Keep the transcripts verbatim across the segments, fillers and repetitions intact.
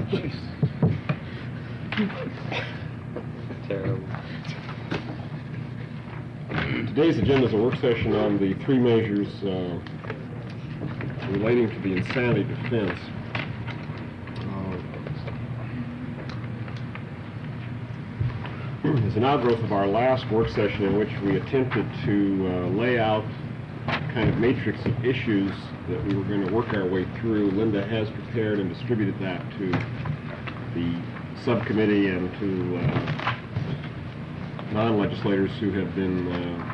Terrible. Today's agenda is a work session on the three measures uh, relating to the insanity defense. Uh, as an outgrowth of our last work session in which we attempted to uh, lay out a kind of matrix of issues that we were going to work our way through, Linda has prepared and distributed that to the subcommittee and to uh, non-legislators who have been uh,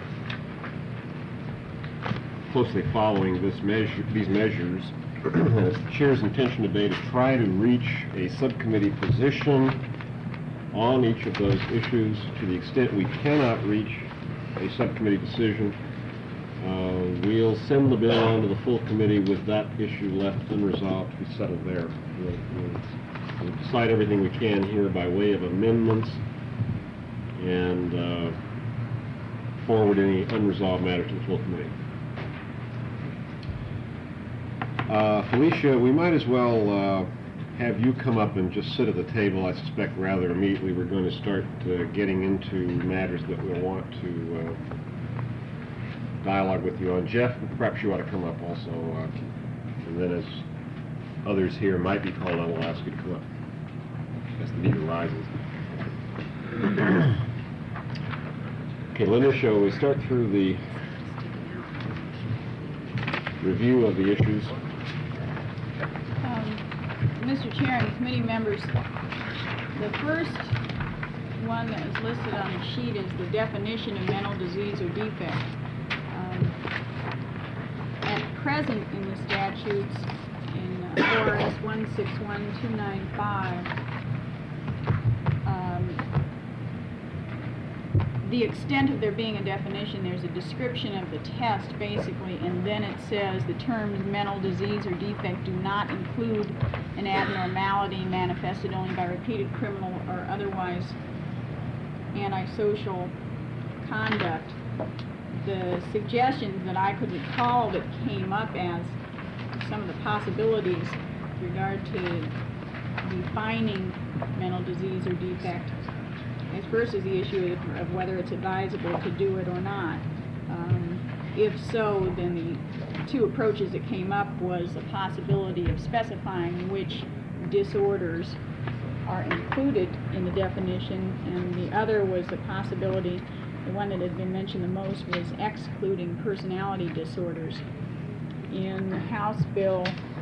closely following this measure, these measures. It's the chair's intention today to try to reach a subcommittee position on each of those issues. To the extent we cannot reach a subcommittee decision, uh, we'll send the bill on to the full committee with that issue left unresolved to be settled there. We'll, we'll, we'll decide everything we can here by way of amendments and uh, forward any unresolved matter to the full committee. Uh, Felicia, we might as well uh, have you come up and just sit at the table. I suspect rather immediately we're going to start uh, getting into matters that we'll want to uh, dialogue with you on. Jeff, perhaps you ought to come up also, uh, and then as others here might be called on, we'll ask you to come up as the need arises. Okay, Linda, shall we start through the review of the issues? Um, Mister Chair and committee members, the first one that is listed on the sheet is the definition of mental disease or defect. Um, at present in the statutes, in uh, O R S one six one two nine five, um, the extent of there being a definition, there's a description of the test basically, and then it says the terms mental disease or defect do not include an abnormality manifested only by repeated criminal or otherwise antisocial conduct. The suggestions that I could recall that came up as some of the possibilities with regard to defining mental disease or defect. As first is the issue of, of whether it's advisable to do it or not. Um, if so, then the two approaches that came up was the possibility of specifying which disorders are included in the definition, and the other was the possibility, the one that had been mentioned the most, was excluding personality disorders. In House Bill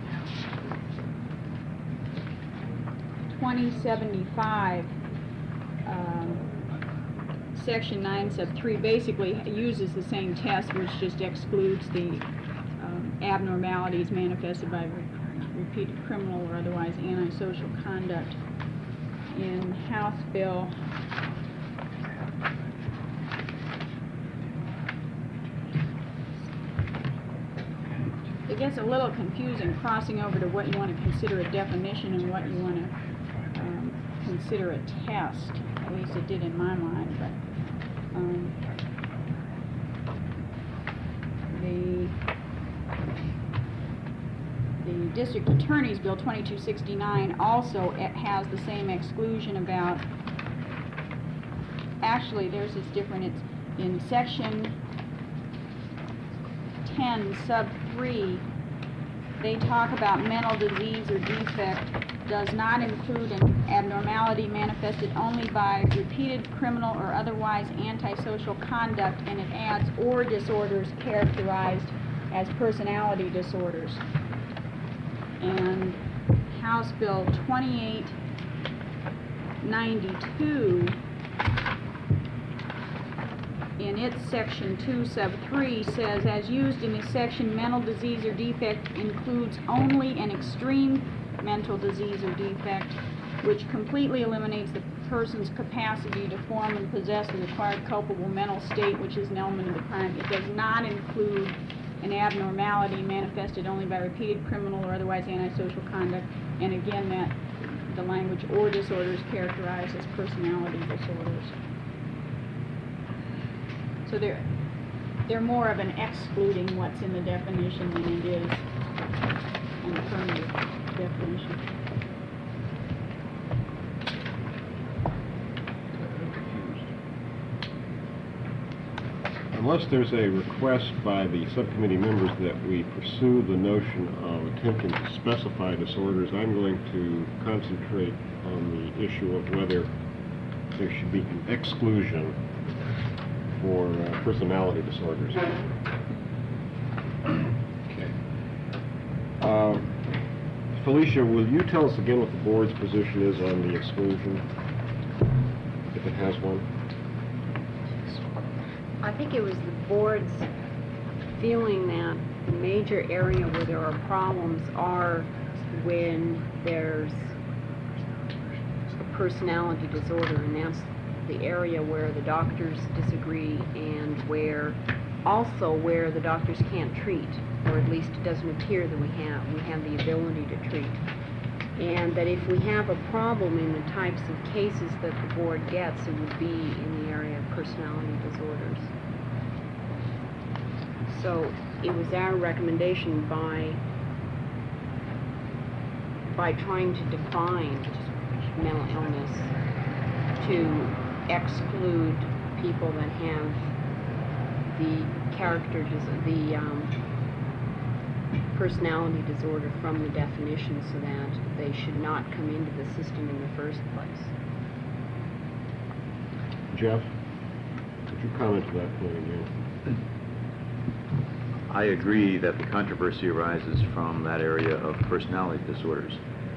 twenty seventy-five, Um, Section nine sub three basically uses the same test, which just excludes the um, abnormalities manifested by re repeated criminal or otherwise antisocial conduct. In House Bill it gets a little confusing crossing over to what you want to consider a definition and what you want to um, consider a test. At least it did in my mind, but um, the the district attorney's bill twenty-two sixty-nine also has the same exclusion about. Actually, theirs is different. It's in section ten sub three. They talk about mental disease or defect does not include an abnormality manifested only by repeated criminal or otherwise antisocial conduct, and it adds or disorders characterized as personality disorders. And House Bill twenty-eight ninety-two, in its section two sub three, says, as used in this section, mental disease or defect includes only an extreme mental disease or defect which completely eliminates the person's capacity to form and possess the required culpable mental state, which is an element of the crime. It does not include an abnormality manifested only by repeated criminal or otherwise antisocial conduct, and again that the language or disorders characterized as personality disorders. So they're, they're more of an excluding what's in the definition than it is an affirmative definition. unless there's a request by the subcommittee members that we pursue the notion of attempting to specify disorders, I'm going to concentrate on the issue of whether there should be an exclusion for uh, personality disorders. Okay. Uh, Felicia, will you tell us again what the board's position is on the exclusion, if it has one? I think it was the board's feeling that the major area where there are problems are when there's a personality disorder, and that's the area where the doctors disagree and where also where the doctors can't treat, or at least it doesn't appear that we have. We have the ability to treat. And that if we have a problem in the types of cases that the board gets, it would be in the area of personality disorders. So it was our recommendation by by trying to define mental illness to exclude people that have the character, dis- the um, personality disorder from the definition, so that they should not come into the system in the first place. Jeff, would you comment to that point again? I agree that the controversy arises from that area of personality disorders.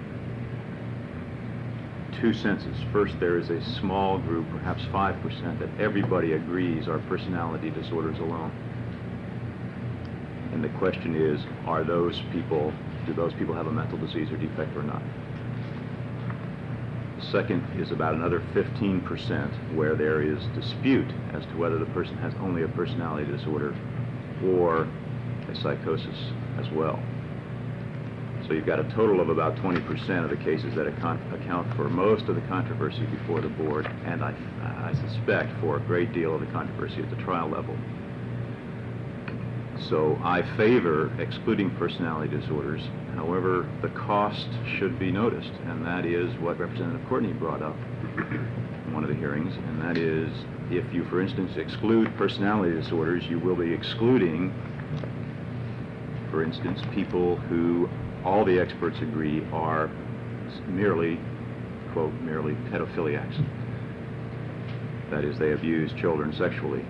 Two senses. First, there is a small group, perhaps five percent, that everybody agrees are personality disorders alone. And the question is, are those people, do those people have a mental disease or defect or not? The second is about another fifteen percent where there is dispute as to whether the person has only a personality disorder or a psychosis as well. So you've got a total of about twenty percent of the cases that account, account for most of the controversy before the board, and I, I suspect for a great deal of the controversy at the trial level. So I favor excluding personality disorders. However, the cost should be noticed, and that is what Representative Courtney brought up in one of the hearings, and that is, if you, for instance, exclude personality disorders, you will be excluding, for instance, people who all the experts agree are merely, quote, merely pedophiliacs. That is, they abuse children sexually.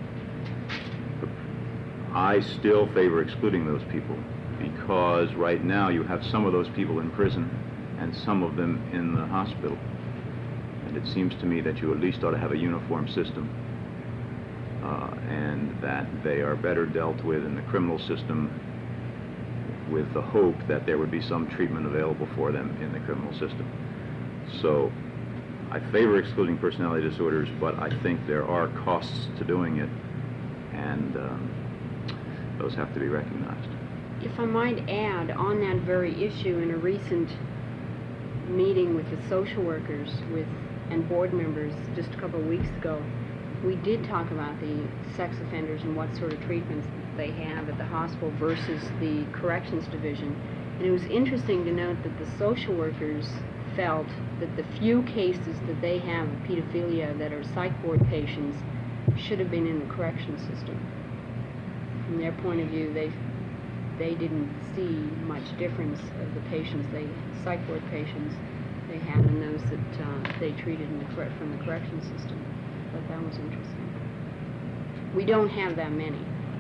I still favor excluding those people, because right now you have some of those people in prison and some of them in the hospital. And it seems to me that you at least ought to have a uniform system, uh, and that they are better dealt with in the criminal system, with the hope that there would be some treatment available for them in the criminal system. So I favor excluding personality disorders, but I think there are costs to doing it, and um, those have to be recognized. If I might add, on that very issue, in a recent meeting with the social workers with and board members just a couple of weeks ago, we did talk about the sex offenders and what sort of treatments they have at the hospital versus the corrections division. And it was interesting to note that the social workers felt that the few cases that they have of pedophilia that are psych ward patients should have been in the corrections system. From their point of view, they they didn't see much difference of the patients, they psych ward patients they had and those that uh, they treated in the correct from the corrections system. But that was interesting. We don't have that many.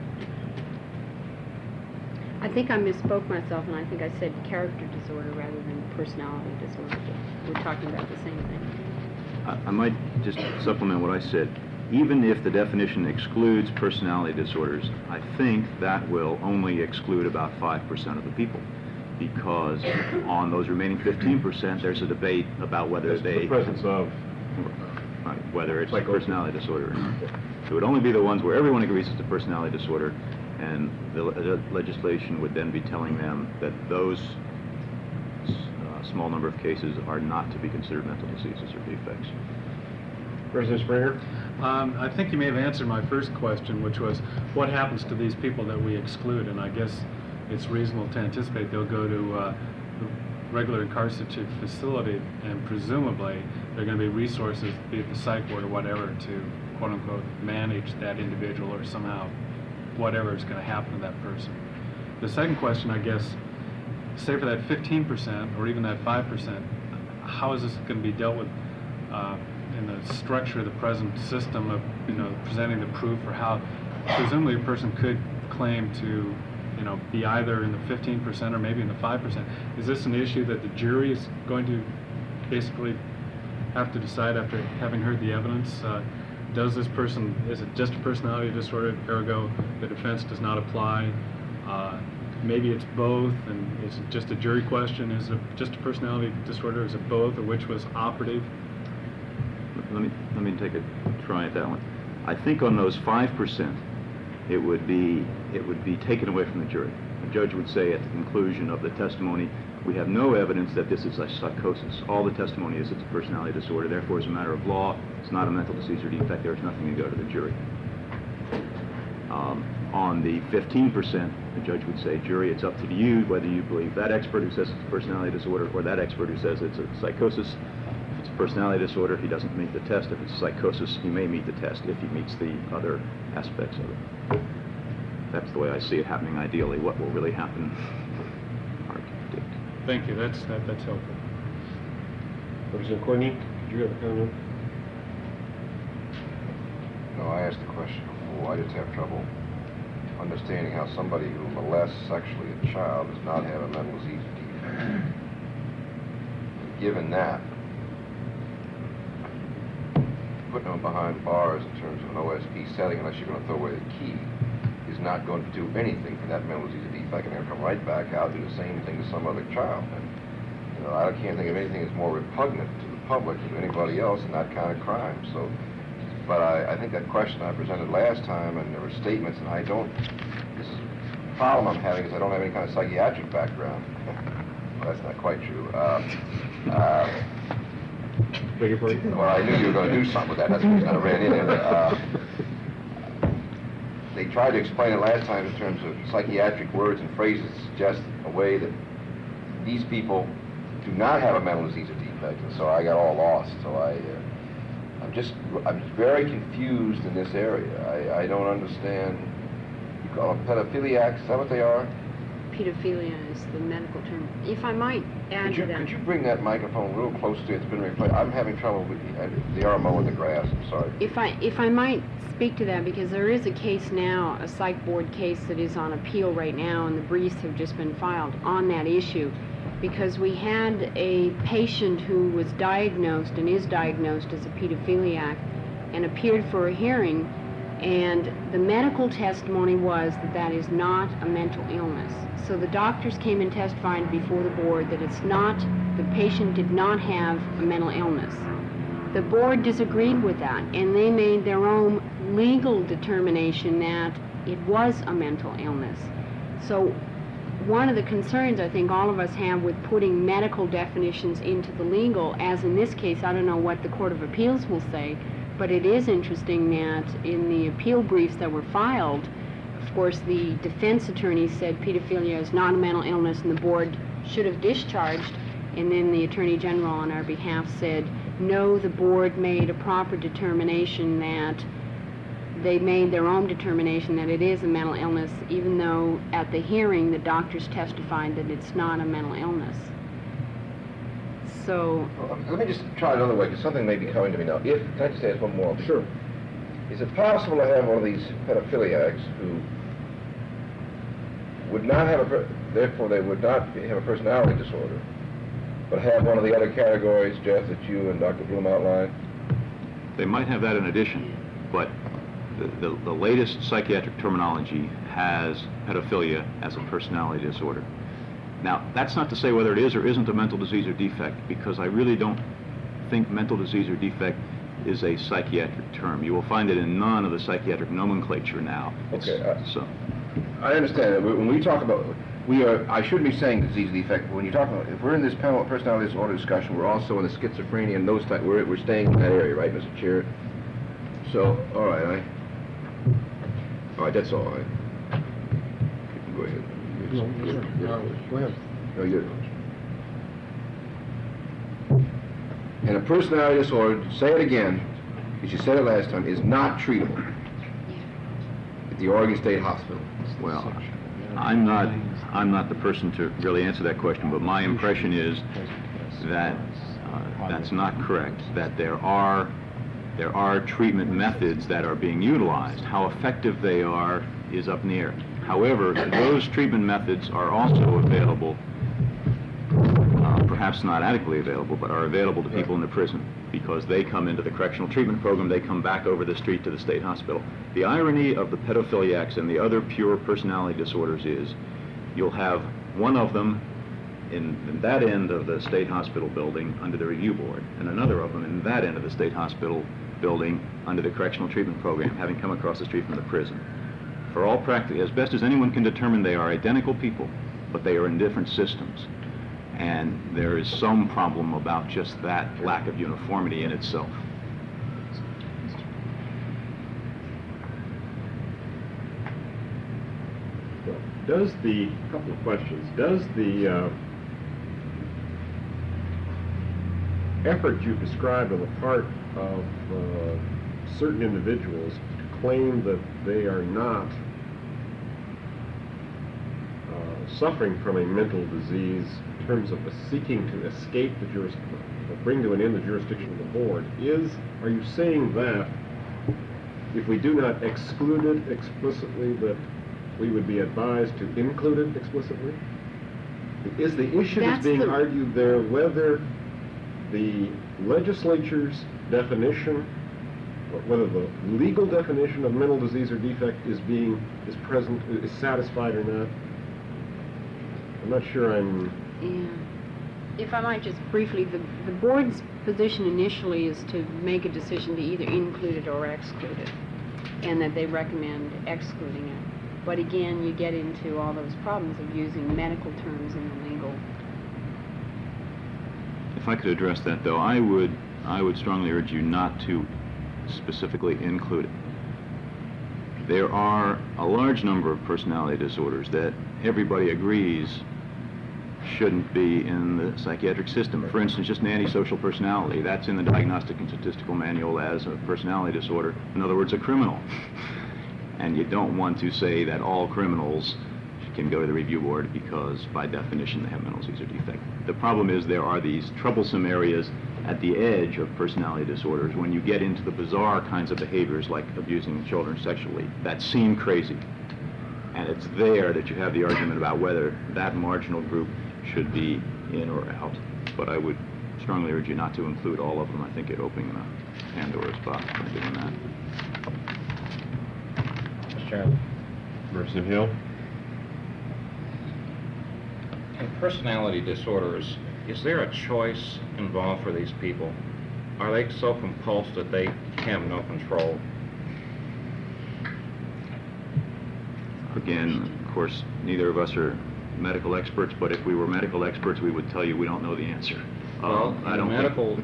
I think I misspoke myself, and I think I said character disorder rather than personality disorder. We're talking about the same thing. I, I might just supplement what I said. Even if the definition excludes personality disorders, I think that will only exclude about five percent of the people, because on those remaining fifteen percent, there's a debate about whether That's they... the presence of... Right, whether it's a Psychosis. personality disorder or not. It would only be the ones where everyone agrees it's a personality disorder, and the le- legislation would then be telling them that those uh, small number of cases are not to be considered mental diseases or defects. President Springer? Um, I think you may have answered my first question, which was, what happens to these people that we exclude? And I guess it's reasonable to anticipate they'll go to uh, the regular incarcerative facility, and presumably there are going to be resources, be it the psych ward or whatever, to quote-unquote, manage that individual or somehow whatever is going to happen to that person. The second question, I guess, say for that fifteen percent or even that five percent, how is this going to be dealt with uh, in the structure of the present system of, you know, presenting the proof, or how presumably a person could claim to, you know, be either in the fifteen percent or maybe in the five percent. Is this an issue that the jury is going to basically have to decide after having heard the evidence? Uh, does this person, is it just a personality disorder, ergo the defense does not apply? Uh, maybe it's both, and is it just a jury question? Is it just a personality disorder? Is it both, or which was operative? Let me, let me take a try at that one. I think on those five percent, it would be, it would be taken away from the jury. The judge would say at the conclusion of the testimony, we have no evidence that this is a psychosis. All the testimony is it's a personality disorder. Therefore, as a matter of law, it's not a mental disease or defect. There's nothing to go to the jury. Um, on the fifteen percent, the judge would say, jury, it's up to you whether you believe that expert who says it's a personality disorder or that expert who says it's a psychosis. If it's a personality disorder, he doesn't meet the test. If it's a psychosis, he may meet the test if he meets the other aspects of it. That's the way I see it happening ideally. What will really happen, hard to predict. Thank you. That's that, that's helpful. Representative Courtney, did you have a comment? No, I asked the question before. I just have trouble understanding how somebody who molests sexually a child does not have a mental disease defect. Given that, putting them behind bars in terms of an O S P setting, unless you're going to throw away the key, is not going to do anything for that mental disease defect, and they're going to come right back out and do the same thing to some other child. And you know, I can't think of anything that's more repugnant to the public than anybody else in that kind of crime. So, but I, I think that question I presented last time, and there were statements, and I don't. This is the problem I'm having is I don't have any kind of psychiatric background. Well, that's not quite true. Uh, uh, Beg your pardon? well, I knew you were going to do something with that. That's the reason I ran in there. Uh, They tried to explain it last time in terms of psychiatric words and phrases to suggest a way that these people do not have a mental disease or defect, and so I got all lost. So I, uh, I'm just, I'm very confused in this area. I, I don't understand. You call them pedophiliacs? Is that what they are? Pedophilia is the medical term. If I might add Could you, to that. could you bring that microphone real close to it? It's been replaced. I'm having trouble with the, they are mowing the grass. I'm sorry. If I, if I might speak to that, because there is a case now, a psych board case that is on appeal right now, and the briefs have just been filed on that issue, because we had a patient who was diagnosed and is diagnosed as a pedophiliac and appeared for a hearing, and the medical testimony was that that is not a mental illness. So the doctors came and testified before the board that it's not, the patient did not have a mental illness. The board disagreed with that, and they made their own legal determination that it was a mental illness. So one of the concerns I think all of us have with putting medical definitions into the legal, as in this case, I don't know what the Court of Appeals will say, but it is interesting that in the appeal briefs that were filed, of course, the defense attorney said pedophilia is not a mental illness and the board should have discharged, and then the Attorney General on our behalf said, no, the board made a proper determination that they made their own determination that it is a mental illness, even though at the hearing the doctors testified that it's not a mental illness. So, Well, let me just try it another way, because something may be coming to me now. If, can I just ask one more? Sure. Is it possible to have one of these pedophiliacs who would not have a, per- therefore they would not have a personality disorder, but have one of the other categories, Jeff, that you and Doctor Bloom outlined? They might have that in addition, but the, the, the latest psychiatric terminology has pedophilia as a personality disorder. Now, that's not to say whether it is or isn't a mental disease or defect, because I really don't think mental disease or defect is a psychiatric term. You will find it in none of the psychiatric nomenclature now. It's- Okay, uh, so, I understand that. When we talk about, we are, I shouldn't be saying disease defect, but when you talk about, if we're in this panel personality disorder discussion, we're also in the schizophrenia and those type, we're, we're staying in that area, right, Mister Chair? So, all right, I, all right, that's all. I, you can go ahead. No, sure. Uh, Go ahead. No, you're, in a personality disorder, say it again, as you said it last time, is not treatable at the Oregon State Hospital. Well, I'm not, I'm not the person to really answer that question, but my impression is that uh, that's not correct, that there are, there are treatment methods that are being utilized. How effective they are is up in the air. However, those treatment methods are also available, uh, perhaps not adequately available, but are available to people in the prison because they come into the correctional treatment program, they come back over the street to the state hospital. The irony of the pedophiliacs and the other pure personality disorders is you'll have one of them in, in that end of the state hospital building under the review board, and another of them in that end of the state hospital building under the correctional treatment program, having come across the street from the prison. For all practice, as best as anyone can determine, they are identical people, but they are in different systems. And there is some problem about just that lack of uniformity in itself. Does the, couple of questions, does the uh, effort you've described on the part of uh, certain individuals to claim that they are not uh, suffering from a mental disease in terms of seeking to escape the jurisdiction, or bring to an end the jurisdiction of the board, is, are you saying that if we do not exclude it explicitly, that we would be advised to include it explicitly? Is the issue that's, That's being the- argued there whether the legislature's definition, or whether the legal definition of mental disease or defect is being, is present, is satisfied or not? I'm not sure I'm... Yeah. If I might just briefly, the, the board's position initially is to make a decision to either include it or exclude it, and that they recommend excluding it. But again, you get into all those problems of using medical terms in the legal. If I could address that, though, I would, I would strongly urge you not to specifically include it. There are a large number of personality disorders that everybody agrees shouldn't be in the psychiatric system. For instance, just an antisocial personality, that's in the Diagnostic and Statistical Manual as a personality disorder. In other words, a criminal. And you don't want to say that all criminals can go to the review board because, by definition, they have mental disease or defect. The problem is there are these troublesome areas at the edge of personality disorders when you get into the bizarre kinds of behaviors like abusing children sexually that seem crazy. And it's there that you have the argument about whether that marginal group should be in or out. But I would strongly urge you not to include all of them. I think you're opening a Pandora's box by doing that. Mister Chairman, Representative Hill? in personality disorders, is there a choice involved for these people? Are they so compulsed that they have no control? Again, of course, neither of us are medical experts, but if we were medical experts, we would tell you we don't know the answer. Well, Uh, I the don't think- medical,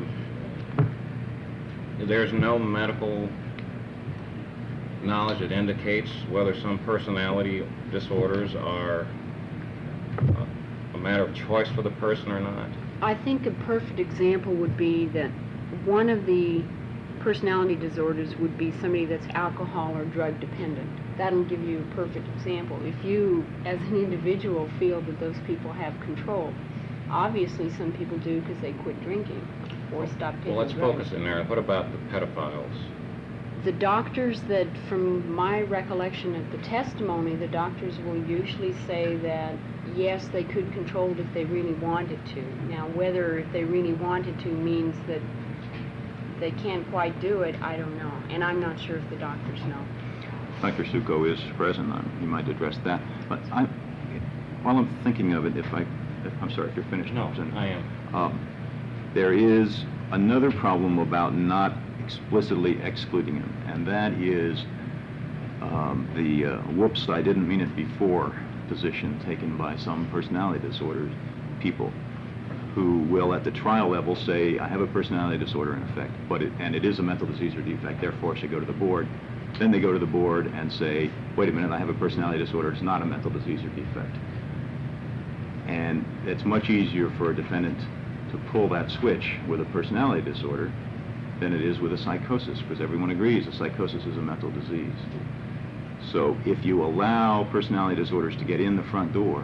the, there's no medical knowledge that indicates whether some personality disorders are a, a matter of choice for the person or not. I think a perfect example would be that one of the personality disorders would be somebody that's alcohol or drug dependent. That'll give you a perfect example. If you, as an individual, feel that those people have control, obviously some people do because they quit drinking or stop taking Well, let's drugs. focus in there. What about the pedophiles? The doctors that, from my recollection of the testimony, the doctors will usually say that, yes, they could control it if they really wanted to. Now, whether if they really wanted to means that they can't quite do it, I don't know. And I'm not sure if the doctors know. Doctor Succo is present. Um, He might address that. But I, while I'm thinking of it, if I, if, I'm sorry, if you're finished. No, Representative. I am. Um, there is another problem about not explicitly excluding them, and that is um, the uh, whoops, I didn't mean it before position taken by some personality disorders people who will at the trial level say, I have a personality disorder in effect, but it, and it is a mental disease or defect, therefore I should go to the board. Then they go to the board and say, wait a minute, I have a personality disorder, it's not a mental disease or defect. And it's much easier for a defendant to pull that switch with a personality disorder than it is with a psychosis, because everyone agrees a psychosis is a mental disease. So if you allow personality disorders to get in the front door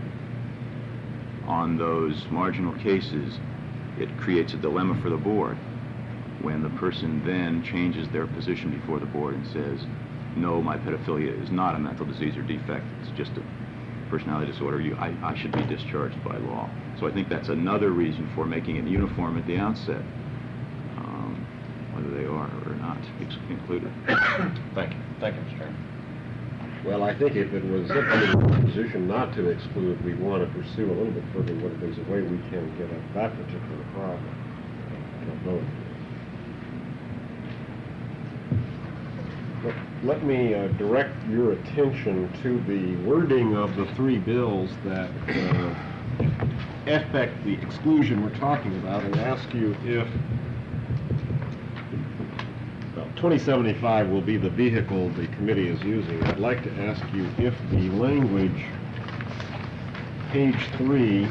on those marginal cases, it creates a dilemma for the board when the person then changes their position before the board and says, no, my pedophilia is not a mental disease or defect, it's just a personality disorder, you, I, I should be discharged by law. So I think that's another reason for making it uniform at the outset, um, whether they are or not ex- included. Thank you. Thank you, Mister Chairman. Well, I think if it was under the position not to exclude, we'd want to pursue a little bit further whether there's a way we can get at that particular problem. I don't know. Let, let me uh, direct your attention to the wording of the three bills that uh, affect the exclusion we're talking about, and ask you if well, twenty seventy-five will be the vehicle the committee is using. I'd like to ask you if the language, page three,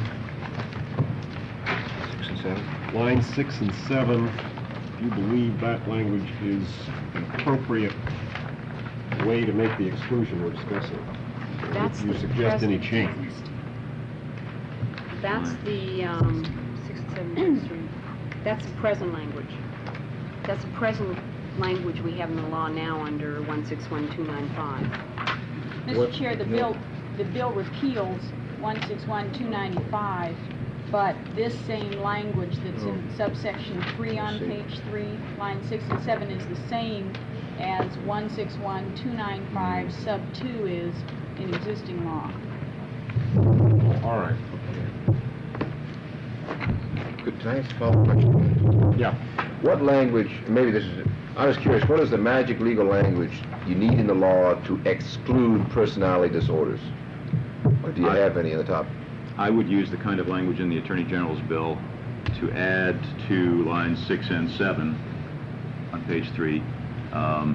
Six and seven? line six and seven, if you believe that language is an appropriate way to make the exclusion we're discussing. That's If you the suggest any present change. text. That's the, um, six and seven, six, three. That's the present language. That's the present language we have in the law now under one six one two nine five. Mister What- Chair, the bill, the bill repeals one six one two ninety-five, but this same language that's in subsection three on page three, line six and seven is the same as one six one two nine five sub two is in existing law. All right. Good, can I ask a follow-up question? Yeah. What language, maybe this is, I was curious, what is the magic legal language you need in the law to exclude personality disorders? Or do you I- have any in the top? I would use the kind of language in the Attorney General's bill to add to lines six and seven on page three. Um,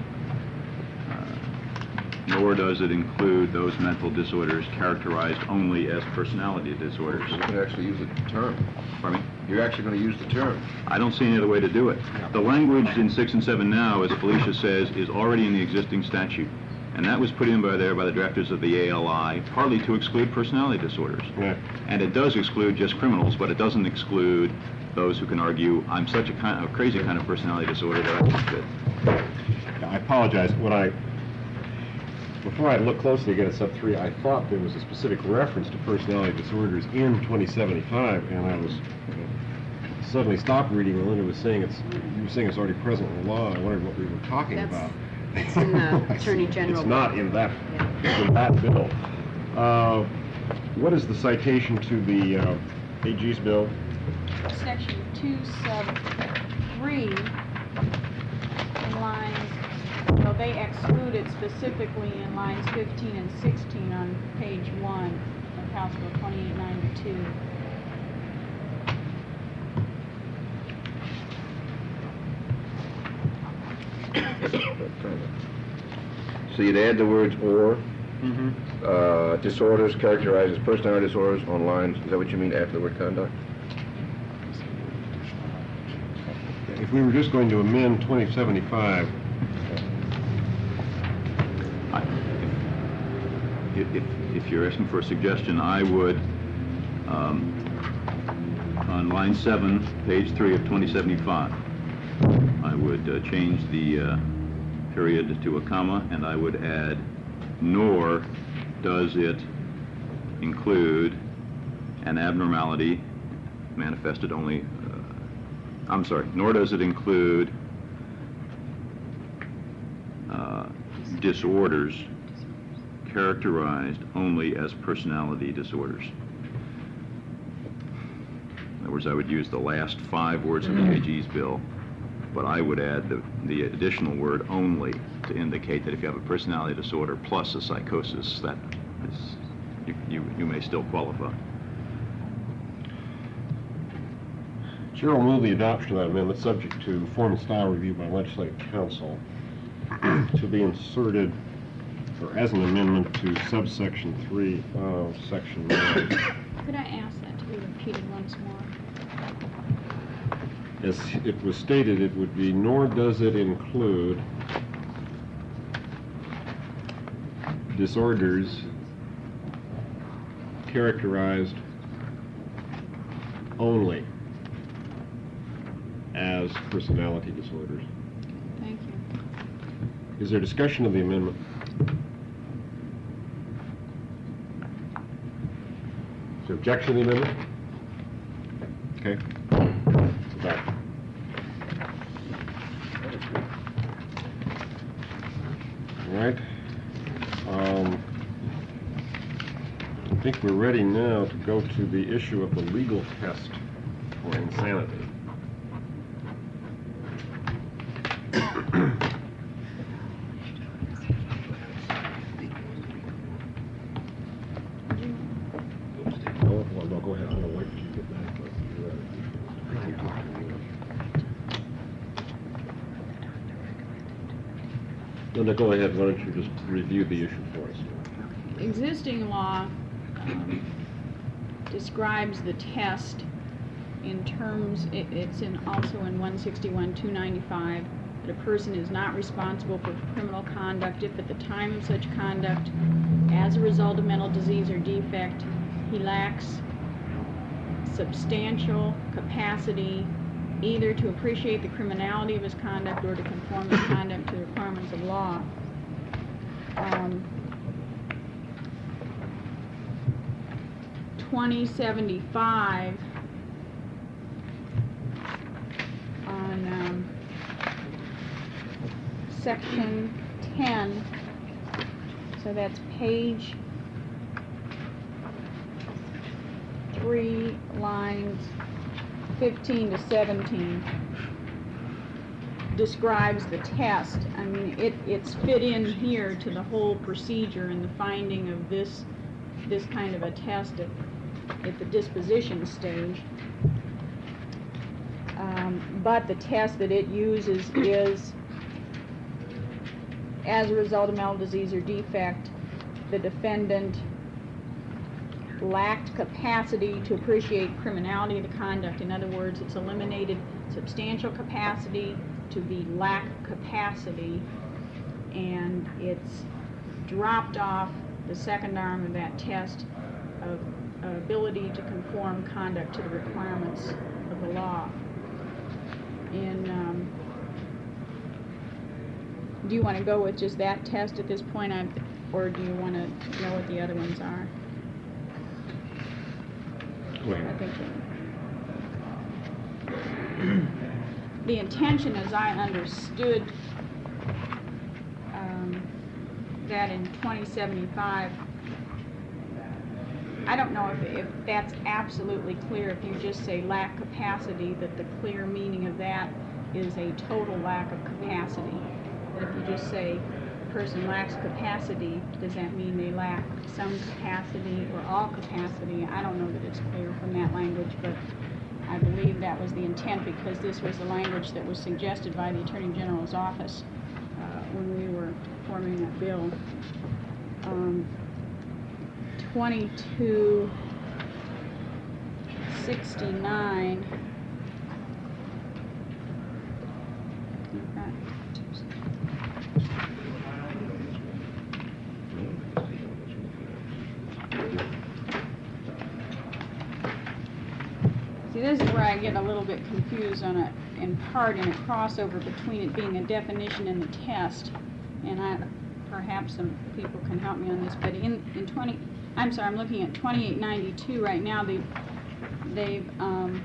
uh, nor does it include those mental disorders characterized only as personality disorders. You're going to actually use the term. Pardon me? You're actually going to use the term. I don't see any other way to do it. The language in six and seven now, as Felicia says, is already in the existing statute. And that was put in by there by the drafters of the A L I, partly to exclude personality disorders. Yeah. And it does exclude just criminals, but it doesn't exclude those who can argue, I'm such a kind a crazy kind of personality disorder that I don't fit. Yeah, I apologize. When I, before I looked closely again at sub three, I thought there was a specific reference to personality disorders in twenty seventy-five, and I was suddenly stopped reading when Linda was saying it's, you were saying it's already present in the law. I wondered what we were talking That's- about. it's in the Attorney General It's not bill. in that, Yeah. it's in that bill. Uh, what is the citation to the uh, A G's bill? Section two sub three, in lines, well, they exclude it specifically in lines fifteen and sixteen on page one of House Bill twenty-eight ninety-two. So you'd add the words "or," Mm-hmm. uh, disorders characterized as personality disorders on lines, is that what you mean after the word conduct? If we were just going to amend twenty seventy-five, I- If, if, if you're asking for a suggestion, I would, um, on line seven, page three of twenty seventy-five, I would uh, change the uh, period to a comma, and I would add, nor does it include an abnormality manifested only, uh, I'm sorry, nor does it include uh, disorders characterized only as personality disorders. In other words, I would use the last five words of the A G's bill, but I would add the, the additional word "only" to indicate that if you have a personality disorder plus a psychosis, that is, you, you, you may still qualify. Chair will move the adoption of that amendment subject to form and style review by legislative council to be inserted or as an amendment to subsection three of section nine. Could I ask that to be repeated once more? as it was stated, it would be, nor does it include disorders characterized only as personality disorders. Thank you. Is there discussion of the amendment? Is there objection to the amendment? Okay. Back. All right. Um, I think we're ready now to go to the issue of the legal test for insanity. No, well, no, go ahead. I'm gonna wait till you get back. Linda, go ahead. Why don't you just review the issue for us? Existing law um, describes the test in terms, it, it's in also in one sixty-one two ninety-five, that a person is not responsible for criminal conduct if at the time of such conduct, as a result of mental disease or defect, he lacks substantial capacity either to appreciate the criminality of his conduct or to conform his conduct to the requirements of law. Um, twenty seventy-five on um, section ten, so that's page three, lines fifteen to seventeen, describes the test. I mean, it, it's fit in here to the whole procedure and the finding of this this kind of a test at, at the disposition stage. Um, but the test that it uses is, as a result of mental disease or defect, the defendant lacked capacity to appreciate criminality of the conduct. In other words, it's eliminated substantial capacity to be lack capacity, and it's dropped off the second arm of that test of uh, ability to conform conduct to the requirements of the law. In, um, do you want to go with just that test at this point, I'm, or do you want to know what the other ones are? I think the intention, as I understood um, that in twenty seventy-five, I don't know if, if that's absolutely clear. If you just say lack capacity, that the clear meaning of that is a total lack of capacity. But if you just say person lacks capacity, does that mean they lack some capacity or all capacity? I don't know that it's clear from that language, but I believe that was the intent, because this was the language that was suggested by the Attorney General's office uh, when we were forming that bill. Um, twenty-two sixty-nine. See, this is where I get a little bit confused on it, in part in a crossover between it being a definition and the test, and I, perhaps some people can help me on this, but in, in twenty, I'm sorry, I'm looking at twenty-eight ninety-two right now, they, they've, um,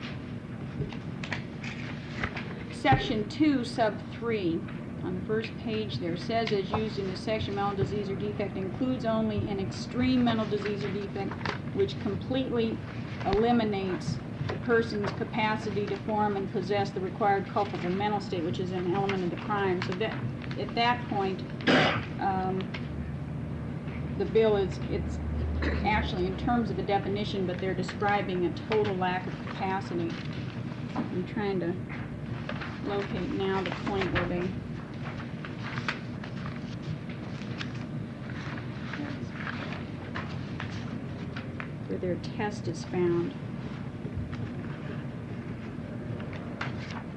section two, sub three, on the first page there, says as used in the section mental disease or defect includes only an extreme mental disease or defect which completely eliminates the person's capacity to form and possess the required culpable mental state, which is an element of the crime. So that, at that point, um, the bill is, it's actually in terms of a definition, but they're describing a total lack of capacity. I'm trying to locate now the point where they where their test is found.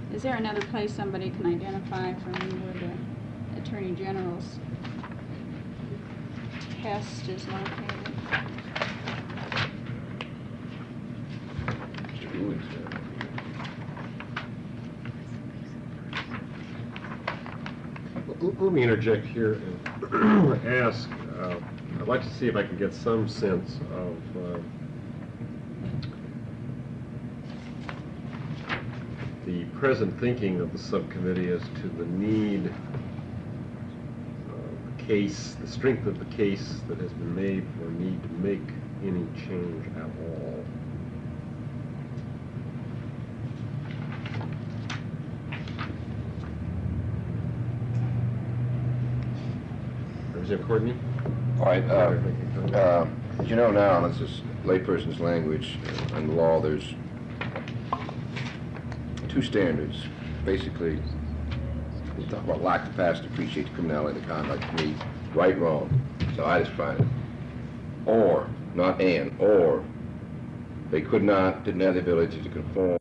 Is there another place somebody can identify for me where the Attorney General's test is located? Mister Ewing's, uh, L- Let me interject here and ask, uh, I'd like to see if I can get some sense of uh, the present thinking of the subcommittee as to the need, uh, the case, the strength of the case that has been made for a need to make any change at all. Representative Courtney? All right, uh, uh, as you know now, and this is layperson's language, uh, in the law, there's two standards. Basically, we talk about lack of capacity to appreciate the criminality of the conduct to me, right, wrong. So I define it. Or, not and, or, they could not, didn't have the ability to conform